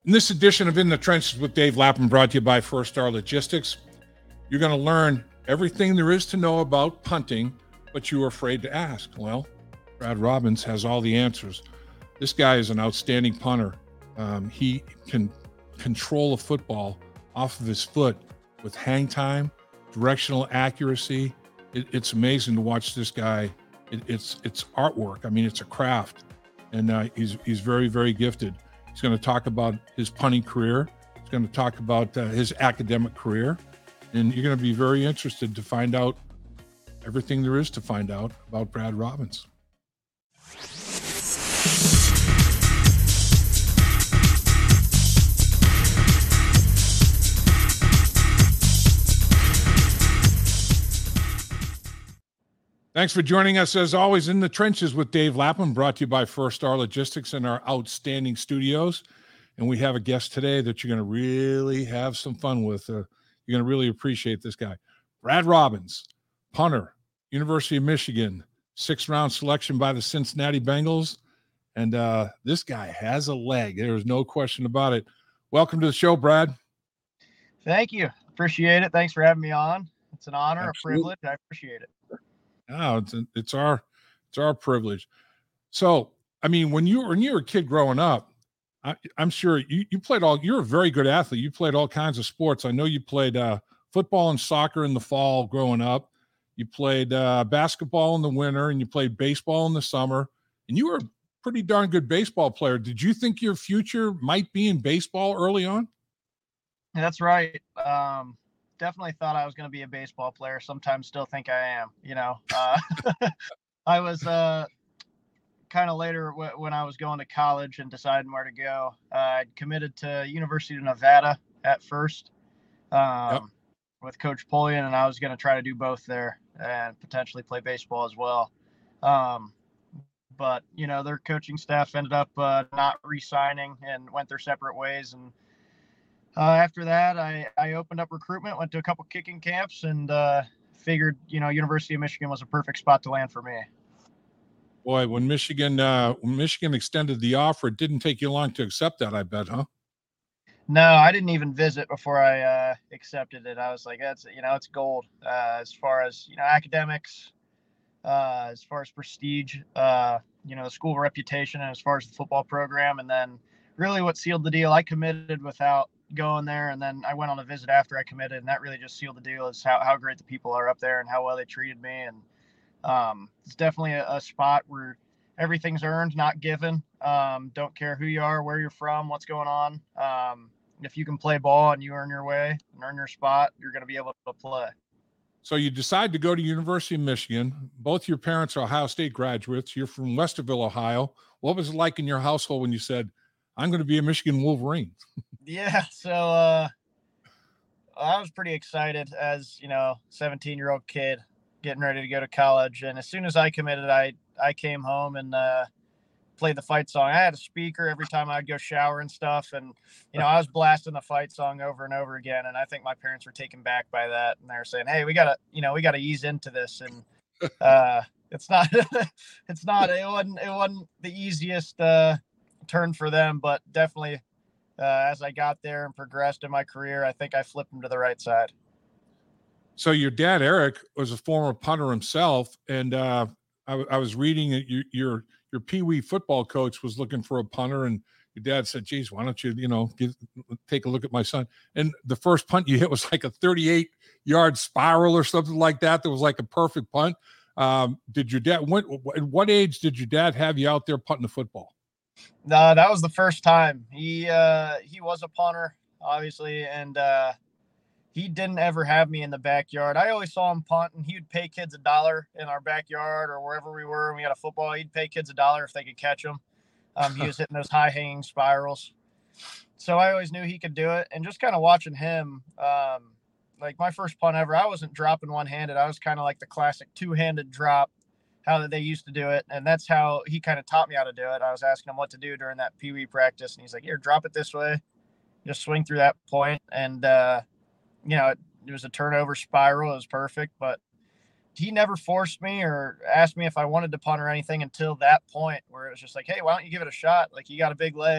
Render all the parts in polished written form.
In this edition of In the Trenches with Dave Lapham, brought to you by First Star Logistics, you're going to learn everything there is to know about punting, but you were afraid to ask. Well, Brad Robbins has all the answers. This guy is an outstanding punter. He can control a football off of his foot with hang time, directional accuracy. It's amazing to watch this guy. It's artwork. I mean, it's a craft, and he's very, very gifted. He's going to talk about his punting career. He's going to talk about his academic career. And you're going to be very interested to find out everything there is to find out about Brad Robbins. Thanks for joining us, as always, in the trenches with Dave Lapham, brought to you by First Star Logistics in our outstanding studios. And we have a guest today that you're going to really have some fun with. You're going to really appreciate this guy. Brad Robbins, punter, University of Michigan, 6th-round selection by the Cincinnati Bengals. And this guy has a leg. There's no question about it. Welcome to the show, Brad. Thank you. Appreciate it. Thanks for having me on. It's an honor, Absolutely. a privilege. I appreciate it. Oh, it's our privilege. So, I mean, when you were a kid growing up, I'm sure you played you're a very good athlete. You played all kinds of sports. I know you played football and soccer in the fall growing up. You played basketball in the winter, and you played baseball in the summer. And you were a pretty darn good baseball player. Did you think your future might be in baseball early on? That's right. Definitely thought I was going to be a baseball player. Sometimes still think I am, I was kind of later when I was going to college and deciding where to go. I'd committed to University of Nevada at first with Coach Polian, and I was going to try to do both there and potentially play baseball as well. But, their coaching staff ended up not re-signing and went their separate ways. And after that, I opened up recruitment, went to a couple kicking camps, and figured, University of Michigan was a perfect spot to land for me. Boy, when Michigan extended the offer, it didn't take you long to accept that, I bet, huh? No, I didn't even visit before I accepted it. I was like, that's, it's gold as far as, academics, as far as prestige, the school reputation, and as far as the football program. And then really what sealed the deal, I committed without going there, and then I went on a visit after I committed, and that really just sealed the deal, is how great the people are up there and how well they treated me. And it's definitely a spot where everything's earned, not given. Don't care who you are, where you're from, what's going on. If you can play ball and you earn your way and earn your spot, you're going to be able to play. So you decide to go to University of Michigan. Both your parents are Ohio State graduates. You're from Westerville, Ohio. What was it like in your household when you said, I'm going to be a Michigan Wolverine? Yeah, so I was pretty excited as, 17-year-old kid getting ready to go to college. And as soon as I committed, I came home and played the fight song. I had a speaker every time I'd go shower and stuff. And, I was blasting the fight song over and over again. And I think my parents were taken back by that. And they were saying, hey, we got to ease into this. And it wasn't the easiest turn for them, but definitely as I got there and progressed in my career, I think I flipped them to the right side. So your dad, Eric, was a former punter himself, and I was reading that your Pee-wee football coach was looking for a punter, and your dad said, geez, why don't you, take a look at my son? And the first punt you hit was like a 38-yard spiral or something like that. That was like a perfect punt. Did your dad, at what age did your dad have you out there punting the football? No, that was the first time. He was a punter, obviously, and he didn't ever have me in the backyard. I always saw him punt, and he would pay kids $1 in our backyard or wherever we were. And we had a football. He'd pay kids $1 if they could catch him. He was hitting those high-hanging spirals. So I always knew he could do it. And just kind of watching him, like my first punt ever, I wasn't dropping one-handed. I was kind of like the classic two-handed drop, how they used to do it. And that's how he kind of taught me how to do it. I was asking him what to do during that Pee-wee practice. And he's like, here, drop it this way. Just swing through that point. And, it was a turnover spiral. It was perfect. But he never forced me or asked me if I wanted to punt or anything until that point where it was just like, hey, why don't you give it a shot? Like, you got a big leg.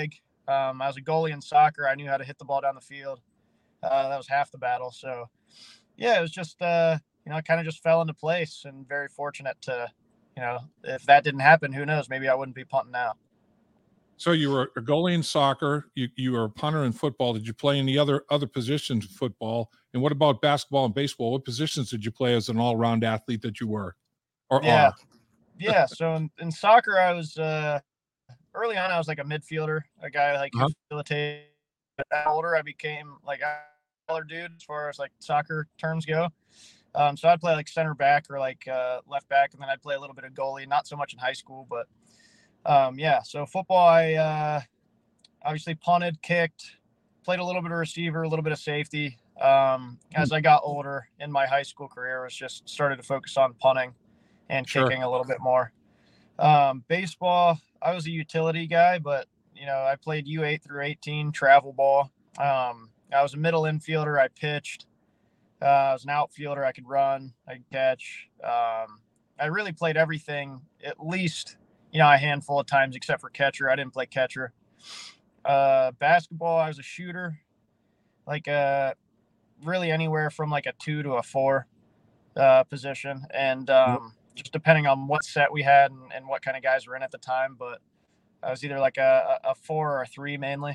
I was a goalie in soccer. I knew how to hit the ball down the field. That was half the battle. So, yeah, it was just, it kind of just fell into place, and very fortunate to, if that didn't happen, who knows, maybe I wouldn't be punting now. So you were a goalie in soccer. You were a punter in football. Did you play any other positions in football? And what about basketball and baseball? What positions did you play as an all-around athlete that you were or are? Yeah. So in soccer, I was early on. I was like a midfielder, a guy like who facilitated. Older, I became like a taller dude as far as like soccer terms go. So I'd play like center back or like left back, and then I'd play a little bit of goalie. Not so much in high school, but so football, I obviously punted, kicked, played a little bit of receiver, a little bit of safety. As I got older in my high school career, I was just started to focus on punting and kicking a little bit more. Baseball, I was a utility guy, but I played U8 through 18 travel ball. I was a middle infielder. I pitched. I was an outfielder. I could run. I could catch. I really played everything at least, a handful of times, except for catcher. I didn't play catcher. Basketball, I was a shooter, like really anywhere from like a 2 to a 4 position, and just depending on what set we had and what kind of guys were in at the time. But I was either like a 4 or a 3 mainly.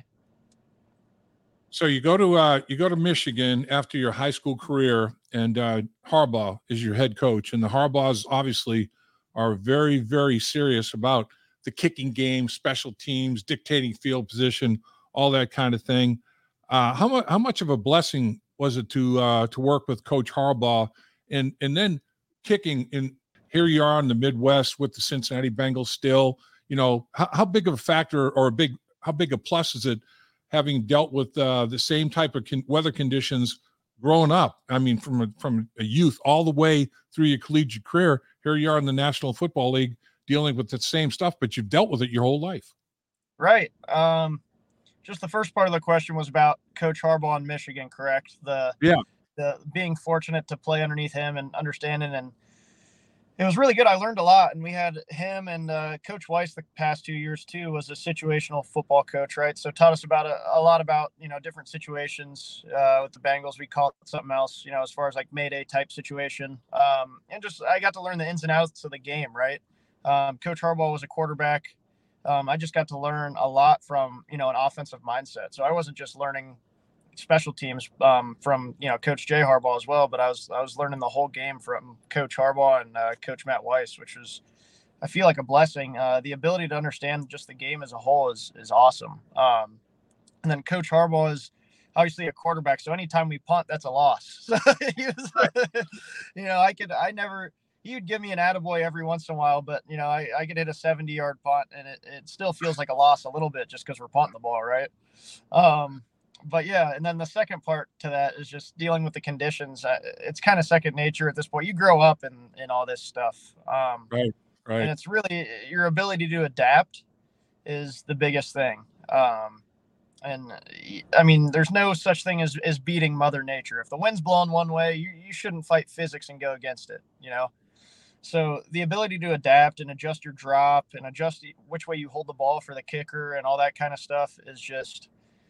So you go to Michigan after your high school career, and Harbaugh is your head coach, and the Harbaughs obviously are very, very serious about the kicking game, special teams, dictating field position, all that kind of thing. How much of a blessing was it to work with Coach Harbaugh, and then kicking in? Here you are in the Midwest with the Cincinnati Bengals still. How big of a factor or how big a plus is it having dealt with the same type of weather conditions growing up? I mean, from a youth all the way through your collegiate career, here you are in the National Football League dealing with the same stuff, but you've dealt with it your whole life. Right. Just the first part of the question was about Coach Harbaugh in Michigan, correct? The being fortunate to play underneath him and understanding, and it was really good. I learned a lot, and we had him and Coach Weiss the past 2 years too. Was a situational football coach, right? So taught us about a lot about different situations with the Bengals. We call it something else, as far as like Mayday type situation, and just I got to learn the ins and outs of the game, right? Coach Harbaugh was a quarterback. I just got to learn a lot from an offensive mindset. So I wasn't just learning special teams from Coach Jay Harbaugh as well, but I was learning the whole game from Coach Harbaugh and Coach Matt Weiss, which was, I feel like, a blessing. The ability to understand just the game as a whole is awesome. And then Coach Harbaugh is obviously a quarterback, so anytime we punt, that's a loss. So he was, he would give me an attaboy every once in a while, but I could hit a 70-yard punt, and it still feels like a loss a little bit just because we're punting the ball, right? But yeah, and then the second part to that is just dealing with the conditions. It's kind of second nature at this point. You grow up in all this stuff. Right. And it's really your ability to adapt is the biggest thing. And I mean, there's no such thing as beating Mother Nature. If the wind's blowing one way, you shouldn't fight physics and go against it, So the ability to adapt and adjust your drop and adjust which way you hold the ball for the kicker and all that kind of stuff is just,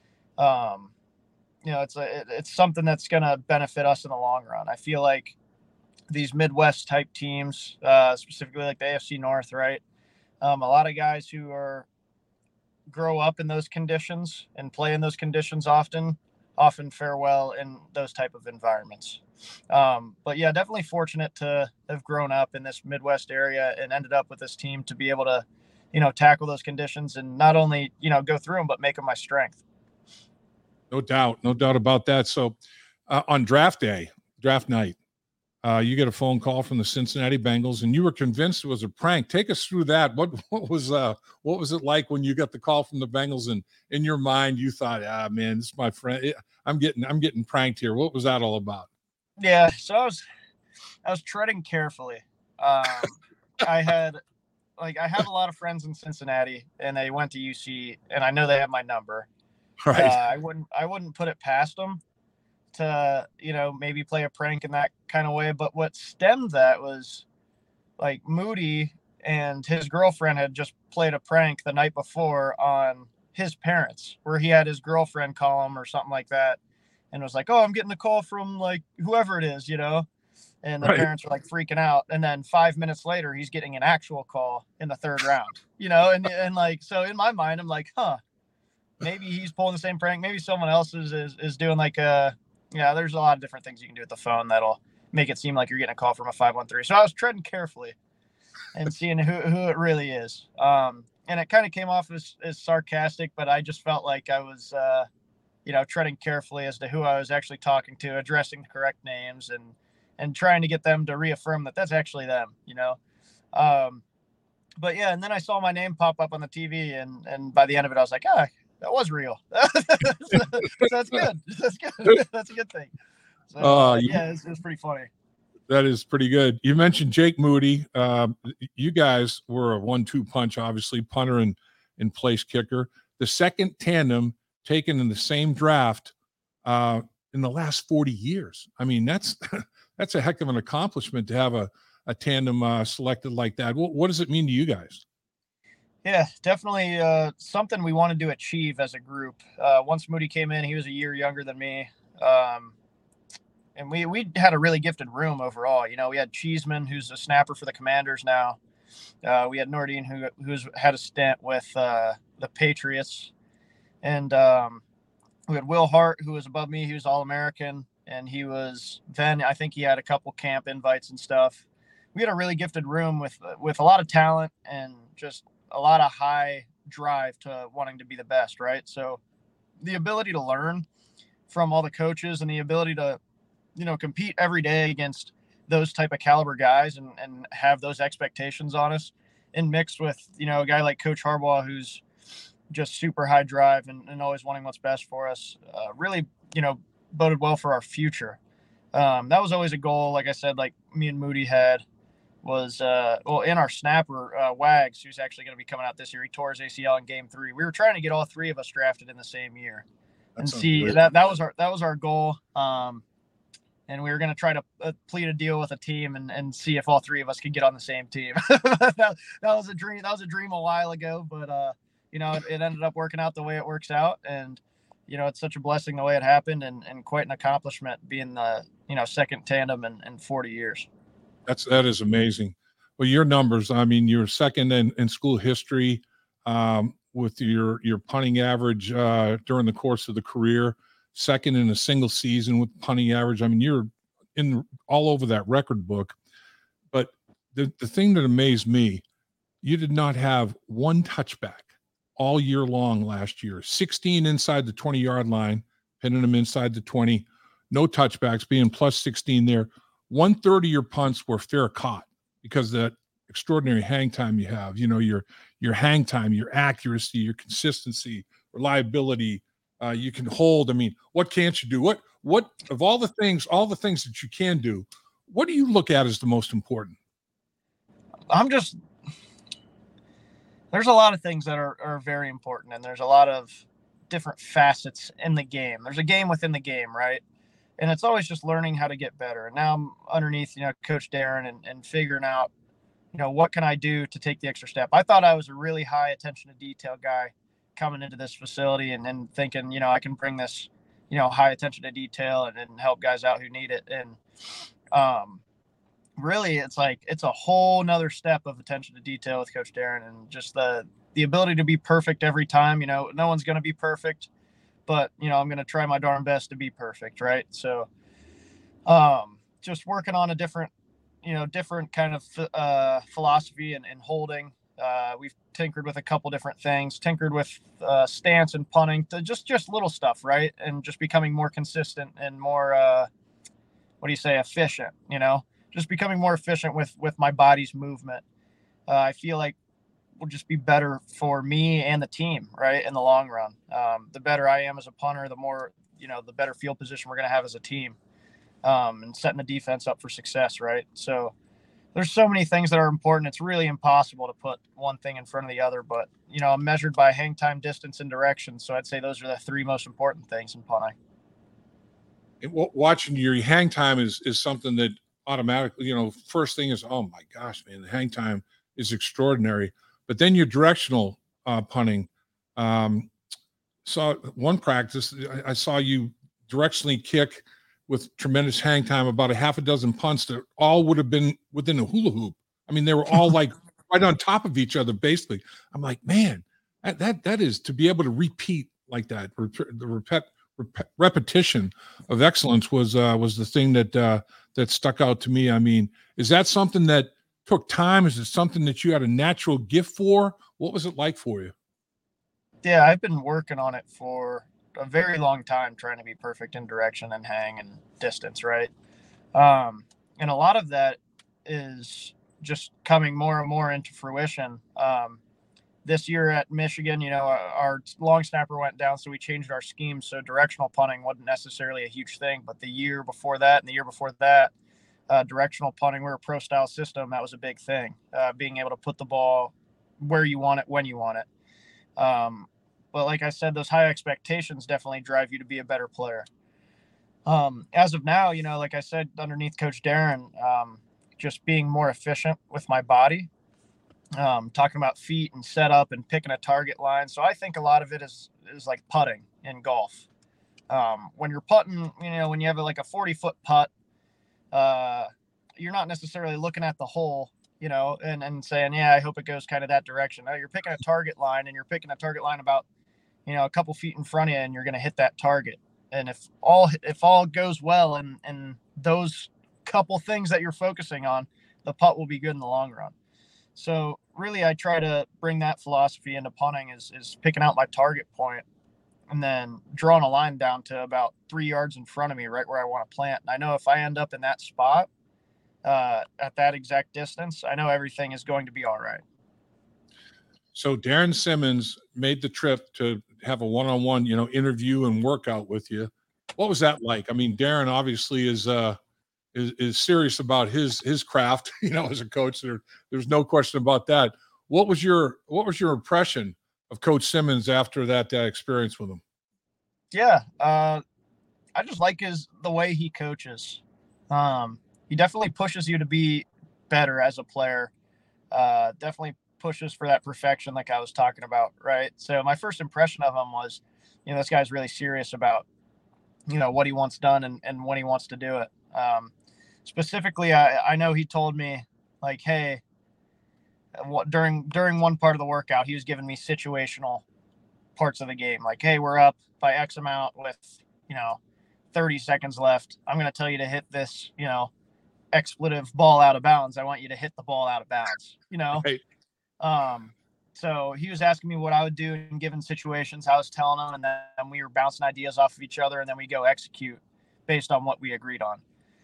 it's something that's going to benefit us in the long run. I feel like these Midwest type teams, specifically like the AFC North, right? A lot of guys who grow up in those conditions and play in those conditions often fare well in those type of environments. But yeah, definitely fortunate to have grown up in this Midwest area and ended up with this team to be able to, tackle those conditions and not only, go through them, but make them my strength. No doubt about that. So on draft night, you get a phone call from the Cincinnati Bengals, and you were convinced it was a prank. Take us through that. What was it like when you got the call from the Bengals, and in your mind you thought, man, this is my friend. I'm getting pranked here. What was that all about? Yeah, so I was treading carefully. I have a lot of friends in Cincinnati, and they went to UC, and I know they have my number. Right. I wouldn't put it past them to, maybe play a prank in that kind of way. But what stemmed that was like Moody and his girlfriend had just played a prank the night before on his parents, where he had his girlfriend call him or something like that, and was like, "Oh, I'm getting a call from like whoever it is," and the parents are like freaking out. And then 5 minutes later, he's getting an actual call in the third round, and like, so in my mind, I'm like, maybe he's pulling the same prank. Maybe someone else is doing like there's a lot of different things you can do with the phone that'll make it seem like you're getting a call from a 513. So I was treading carefully and seeing who it really is. And it kind of came off as sarcastic, but I just felt like I was, treading carefully as to who I was actually talking to, addressing the correct names, and trying to get them to reaffirm that that's actually them, But yeah, and then I saw my name pop up on the TV, and by the end of it, I was like, that was real. So that's good. That's good. That's a good thing. So it was pretty funny. That is pretty good. You mentioned Jake Moody. You guys were a 1-2 punch, obviously, punter and place kicker. The second tandem taken in the same draft in the last 40 years. I mean, that's a heck of an accomplishment to have a tandem selected like that. What does it mean to you guys? Yeah, definitely something we wanted to achieve as a group. Once Moody came in, he was a year younger than me. And we had a really gifted room overall. We had Cheeseman, who's a snapper for the Commanders now. We had Nordine, who's had a stint with the Patriots. And we had Will Hart, who was above me. He was All-American. And I think he had a couple camp invites and stuff. We had a really gifted room with a lot of talent and just a lot of high drive to wanting to be the best, right? So the ability to learn from all the coaches and the ability to compete every day against those type of caliber guys and have those expectations on us, and mixed with, a guy like Coach Harbaugh, who's just super high drive and always wanting what's best for us, really, boded well for our future. That was always a goal. Like I said, like me and Moody had was, in our snapper, Wags, who's actually going to be coming out this year. He tore his ACL in game 3. We were trying to get all 3 of us drafted in the same year. And see, that was our goal. And we were going to try to plead a deal with a team and see if all 3 of us could get on the same team. that was a dream. That was a dream a while ago, but it ended up working out the way it works out. And, it's such a blessing the way it happened, and quite an accomplishment being the, second tandem in 40 years. That is amazing. Well, your numbers, I mean, you're second in school history with your punting average during the course of the career, second in a single season with punting average. I mean, you're in all over that record book. But the thing that amazed me, you did not have one touchback all year long last year. 16 inside the 20-yard line, pinning them inside the 20. No touchbacks, being plus 16 there. 1/3 of your punts were fair caught because of that extraordinary hang time you have. Your hang time, your accuracy, your consistency, reliability. You can hold. I mean, what can't you do? What of all the things that you can do, what do you look at as the most important? There's a lot of things that are very important, and there's a lot of different facets in the game. There's a game within the game, right? And it's always just learning how to get better. And now I'm underneath, Coach Darren and figuring out, what can I do to take the extra step? I thought I was a really high attention to detail guy coming into this facility and thinking, I can bring this, high attention to detail and help guys out who need it. And really, it's a whole nother step of attention to detail with Coach Darren, and just the ability to be perfect every time. No one's going to be perfect, but I'm going to try my darn best to be perfect. Right. So just working on a different kind of philosophy and holding. We've tinkered with a couple different things, tinkered with stance and punting, to just little stuff, right? And just becoming more consistent and more, efficient, just becoming more efficient with my body's movement. I feel like will just be better for me and the team, right, in the long run. The better I am as a punter, the more, the better field position we're going to have as a team, and setting the defense up for success, right? So there's so many things that are important. It's really impossible to put one thing in front of the other, but, I'm measured by hang time, distance, and direction. So I'd say those are the 3 most important things in punting. Watching your hang time is something that automatically, first thing is, oh my gosh, man, the hang time is extraordinary. But then your directional punting, saw one practice. I saw you directionally kick with tremendous hang time about a half a dozen punts that all would have been within a hula hoop. I mean, they were all like right on top of each other, basically. I'm like, man, that is to be able to repeat like that. The repetition of excellence was the thing that stuck out to me. I mean, is that something that took time? Is it something that you had a natural gift for? What was it like for you? Yeah, I've been working on it for a very long time, trying to be perfect in direction and hang and distance, right? And a lot of that is just coming more and more into fruition. This year at Michigan, our long snapper went down, so we changed our scheme. So directional punting wasn't necessarily a huge thing, but the year before that and the year before that, directional punting, we're a pro style system. That was a big thing. Being able to put the ball where you want it, when you want it. But like I said, those high expectations definitely drive you to be a better player. As of now, like I said, underneath Coach Darren, just being more efficient with my body, talking about feet and setup and picking a target line. So I think a lot of it is like putting in golf. When you're putting, when you have like a 40-foot putt, you're not necessarily looking at the hole, and saying, yeah, I hope it goes kind of that direction. No, you're picking a target line, and you're picking a target line about, a couple feet in front of you, and you're going to hit that target. And if all goes well and those couple things that you're focusing on, the putt will be good in the long run. So really, I try to bring that philosophy into punting is picking out my target point and then drawing a line down to about 3 yards in front of me, right where I want to plant. And I know if I end up in that spot at that exact distance, I know everything is going to be all right. So Darren Simmons made the trip to have a one-on-one, interview and workout with you. What was that like? I mean, Darren obviously is serious about his craft, as a coach. There's no question about that. What was your impression of Coach Simmons after that experience with him? Yeah, I just like the way he coaches. He definitely pushes you to be better as a player. Definitely pushes for that perfection, like I was talking about, right? So my first impression of him was, this guy's really serious about, what he wants done and when he wants to do it. Specifically, I know he told me, like, hey, during one part of the workout, he was giving me situational parts of the game. Like, hey, we're up by X amount with, 30 seconds left. I'm going to tell you to hit this, expletive ball out of bounds. I want you to hit the ball out of bounds, Right. So he was asking me what I would do in given situations. I was telling him, and then we were bouncing ideas off of each other, and then we go execute based on what we agreed on.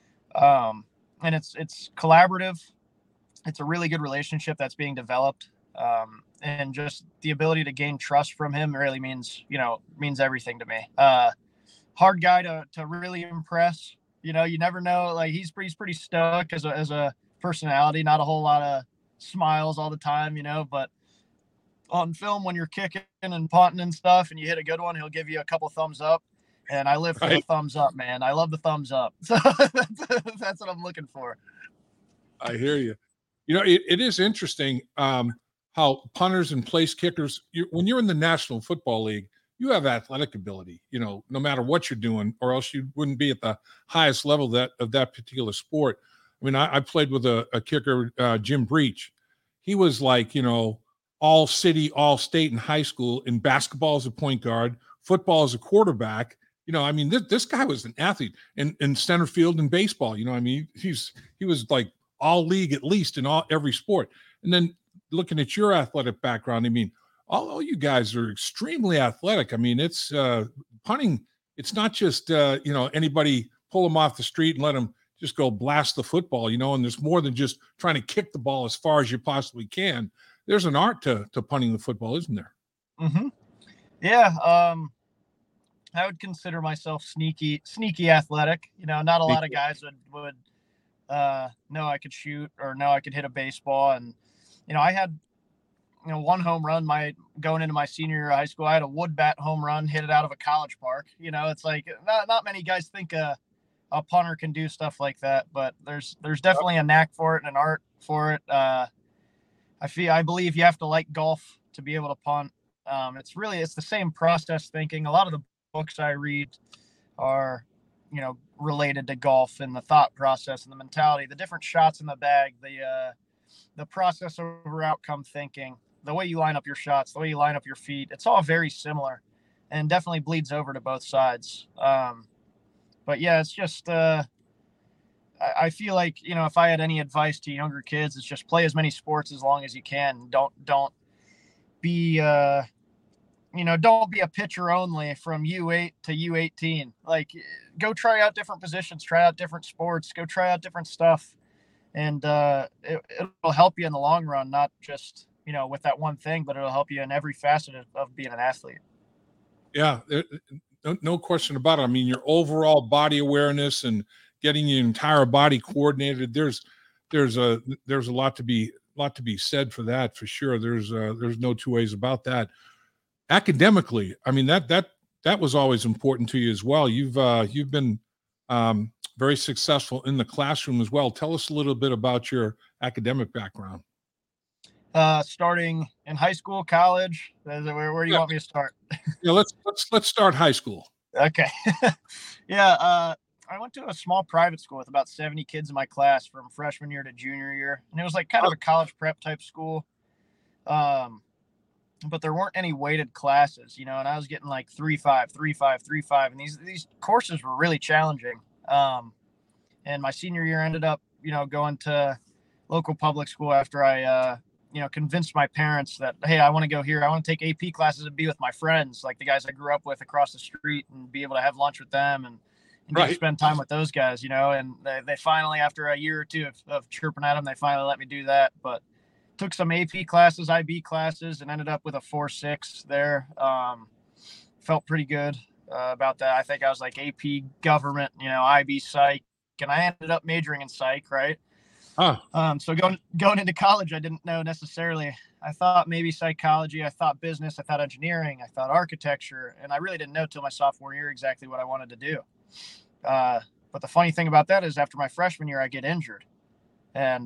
And it's collaborative. It's a really good relationship that's being developed. And just the ability to gain trust from him really means everything to me. Hard guy to really impress. You never know. Like he's pretty stoic as a personality. Not a whole lot of smiles all the time, but on film when you're kicking and punting and stuff and you hit a good one, he'll give you a couple thumbs up. And I live for the thumbs up, man. I love the thumbs up. So that's what I'm looking for. I hear you. It is interesting how punters and place kickers, when you're in the National Football League, you have athletic ability, no matter what you're doing, or else you wouldn't be at the highest level of that particular sport. I mean, I played with a kicker, Jim Breach. He was like, all city, all state in high school in basketball as a point guard, football as a quarterback. This guy was an athlete in center field and baseball. He was like all league at least in every sport. And then looking at your athletic background, all you guys are extremely athletic. It's punting. It's not just anybody pull them off the street and let them just go blast the football. And there's more than just trying to kick the ball as far as you possibly can. There's an art to punting the football, isn't there? Mm-hmm. Yeah. I would consider myself sneaky athletic. Not a lot of guys would know I could shoot or know I could hit a baseball. And, I had, one home run going into my senior year of high school. I had a wood bat home run, hit it out of a college park. It's like not many guys think a punter can do stuff like that, but there's definitely a knack for it and an art for it. I believe you have to like golf to be able to punt. It's the same process thinking. A lot of the books I read are, related to golf and the thought process and the mentality, the different shots in the bag, the process over outcome thinking, the way you line up your shots, the way you line up your feet. It's all very similar and definitely bleeds over to both sides. But yeah, it's just, I feel like, if I had any advice to younger kids, it's just play as many sports as long as you can. Don't be, don't be a pitcher only from U8 to U18. Like, go try out different positions, try out different sports, go try out different stuff. And it'll help you in the long run, not just, with that one thing, but it'll help you in every facet of being an athlete. Yeah, no question about it. I mean, your overall body awareness and getting your entire body coordinated, there's a lot to be said for that, for sure. There's no two ways about that. Academically, I mean, that was always important to you as well. You've been very successful in the classroom as well. Tell us a little bit about your academic background. Starting in high school, college, where do you want me to start? Yeah, let's start high school. Okay. Yeah. I went to a small private school with about 70 kids in my class from freshman year to junior year. And it was like kind of a college prep type school. But there weren't any weighted classes, and I was getting like 3.5, 3.5, 3.5. And these courses were really challenging. And my senior year ended up, going to local public school after I, convinced my parents that, hey, I want to go here. I want to take AP classes and be with my friends, like the guys I grew up with across the street, and be able to have lunch with them and get to spend time with those guys, and they finally, after a year or two of chirping at them, they finally let me do that. But took some AP classes, IB classes, and ended up with a 4.6 there. Felt pretty good about that. I think I was like AP government, IB psych, and I ended up majoring in psych, right? So going into college, I didn't know necessarily. I thought maybe psychology, I thought business, I thought engineering, I thought architecture, and I really didn't know till my sophomore year exactly what I wanted to do. But the funny thing about that is after my freshman year, I get injured and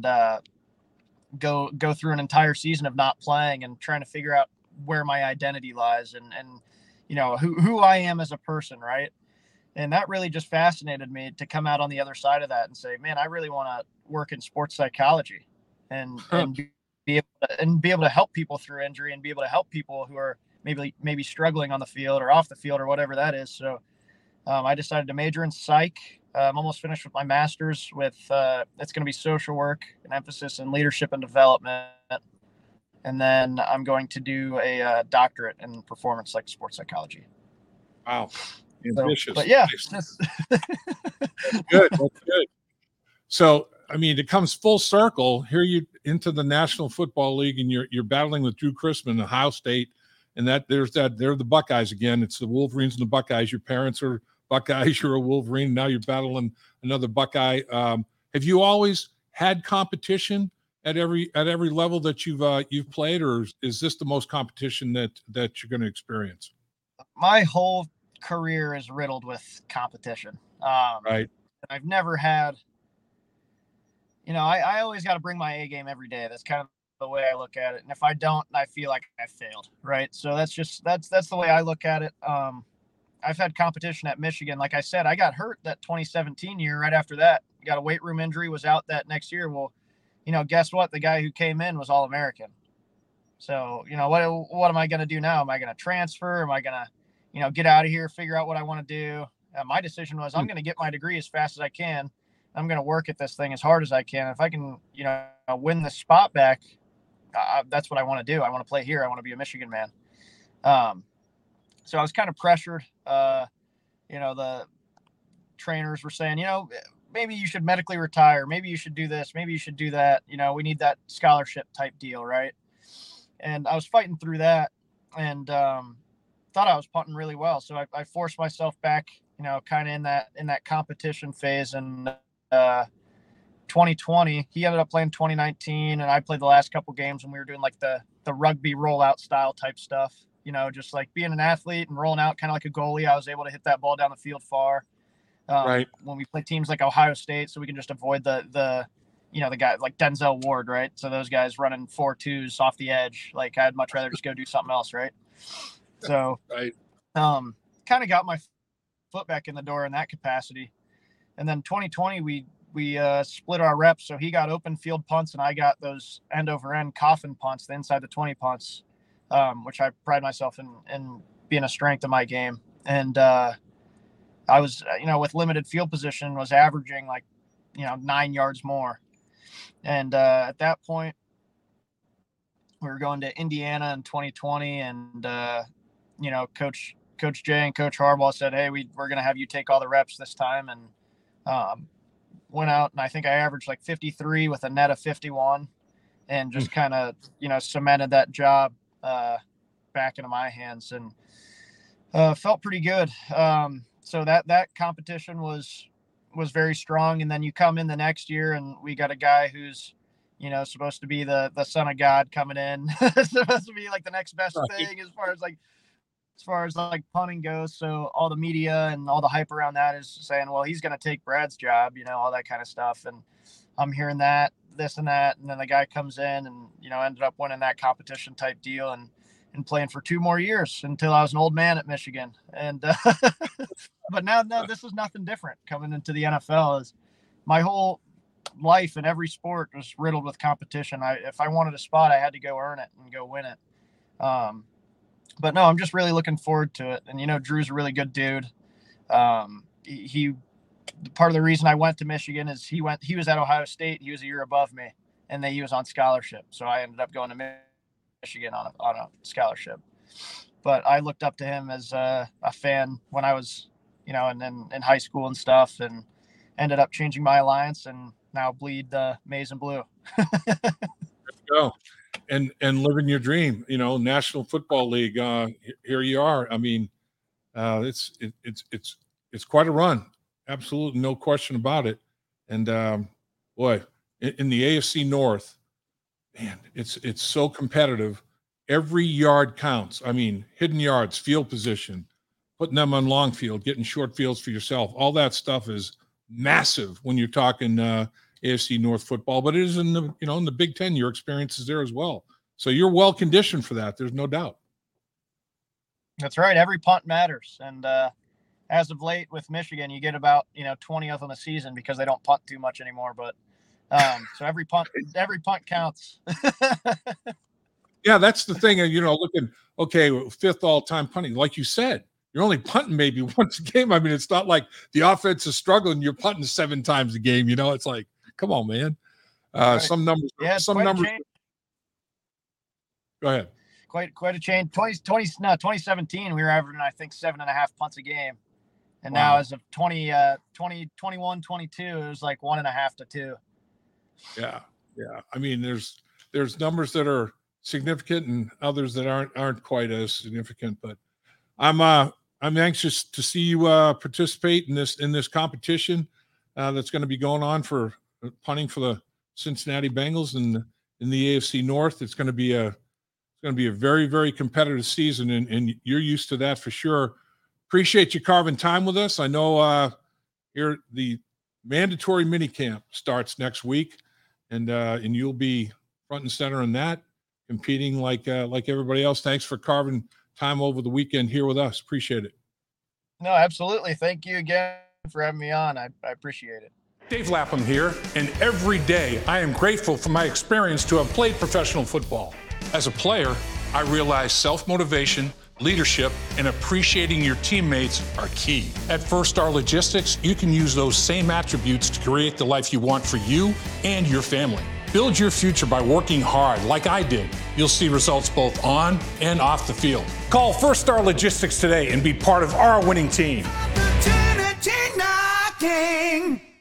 go through an entire season of not playing and trying to figure out where my identity lies and who I am as a person, right? And that really just fascinated me to come out on the other side of that and say, man, I really want to work in sports psychology and be able to help people through injury and be able to help people who are maybe struggling on the field or off the field or whatever that is. So I decided to major in psych. I'm almost finished with my master's with it's going to be social work, an emphasis in leadership and development. And then I'm going to do a doctorate in performance sports psychology. Wow. Ambitious. But yeah. That's good. That's good. So, I mean, it comes full circle. Here you into the National Football League, and you're battling with Drew Chrisman, Ohio State, and they're the Buckeyes again. It's the Wolverines and the Buckeyes. Your parents are Buckeyes. You're a Wolverine. Now you're battling another Buckeye. Have you always had competition at every level that you've played, or is this the most competition that you're going to experience? My whole career is riddled with competition. Right. I've never had. I always got to bring my A game every day. That's kind of the way I look at it. And if I don't, I feel like I failed. Right. So that's the way I look at it. I've had competition at Michigan. Like I said, I got hurt that 2017 year. Right after that, got a weight room injury, was out that next year. Well, guess what? The guy who came in was All-American. So, what am I going to do now? Am I going to transfer? Am I going to, get out of here, figure out what I want to do? My decision was I'm going to get my degree as fast as I can. I'm going to work at this thing as hard as I can. If I can, win the spot back, that's what I want to do. I want to play here. I want to be a Michigan man. So I was kind of pressured. The trainers were saying, maybe you should medically retire. Maybe you should do this. Maybe you should do that. We need that scholarship type deal, right? And I was fighting through that and thought I was punting really well. So I forced myself back, kind of in that competition phase. And 2020, he ended up playing 2019, and I played the last couple games when we were doing like the rugby rollout style type stuff. Just like being an athlete and rolling out kind of like a goalie. I was able to hit that ball down the field far. Right. When we play teams like Ohio State, so we can just avoid the guy like Denzel Ward, right? So those guys running 4.2s off the edge. Like I'd much rather just go do something else, right? So, right. Kind of got my foot back in the door in that capacity. And then 2020, we split our reps. So he got open field punts and I got those end over end coffin punts, the inside the 20 punts, which I pride myself in being a strength of my game. And I was, with limited field position, was averaging 9 yards more. And at that point, we were going to Indiana in 2020, and Coach Jay and Coach Harbaugh said, "Hey, we're going to have you take all the reps this time." And went out, and I think I averaged 53 with a net of 51, and just kind of cemented that job back into my hands, and felt pretty good. So that competition was very strong. And then you come in the next year, and we got a guy who's supposed to be the son of God coming in, supposed to be the next best thing as far as punting goes. So all the media and all the hype around that is saying, well, he's going to take Brad's job, all that kind of stuff. And I'm hearing this and that. And then the guy comes in and, ended up winning that competition type deal and playing for 2 more years until I was an old man at Michigan. And, but now this is nothing different coming into the NFL. Is my whole life in every sport was riddled with competition. If I wanted a spot, I had to go earn it and go win it. But no, I'm just really looking forward to it. And, Drew's a really good dude. He part of the reason I went to Michigan is he was at Ohio State. He was a year above me, and he was on scholarship. So I ended up going to Michigan on a scholarship. But I looked up to him as a fan when I was, in high school and stuff, and ended up changing my alliance and now bleed the maize and blue. There you go. And living your dream, National Football League. Here you are. I mean, it's quite a run. Absolutely, no question about it. And boy, in the AFC North, man, it's so competitive. Every yard counts. I mean, hidden yards, field position, putting them on long field, getting short fields for yourself. All that stuff is massive when you're talking AFC North football, but it is in the, in the Big Ten, your experience is there as well. So you're well conditioned for that. There's no doubt. That's right. Every punt matters. And as of late with Michigan, you get about, 20 of them a season because they don't punt too much anymore. But so every punt counts. Yeah, that's the thing. Looking, okay, 5th all-time punting. Like you said, you're only punting maybe once a game. I mean, it's not like the offense is struggling. You're punting 7 times a game. It's like, come on, man. Right. Some numbers. Yeah, some numbers. Go ahead. Quite a change. 2017, we were averaging, I think, 7.5 punts a game. And now as of 2021, 22, it was 1.5 to 2. Yeah. I mean, there's numbers that are significant and others that aren't quite as significant. But I'm anxious to see you participate in this competition that's going to be going on for punting for the Cincinnati Bengals and in the AFC North. It's going to be a very, very competitive season, and you're used to that for sure. Appreciate you carving time with us. I know here the mandatory minicamp starts next week, and you'll be front and center in that, competing like everybody else. Thanks for carving time over the weekend here with us. Appreciate it. No, absolutely. Thank you again for having me on. I appreciate it. Dave Lapham here, and every day I am grateful for my experience to have played professional football. As a player, I realize self-motivation, leadership, and appreciating your teammates are key. At First Star Logistics, you can use those same attributes to create the life you want for you and your family. Build your future by working hard like I did. You'll see results both on and off the field. Call First Star Logistics today and be part of our winning team. Opportunity knocking.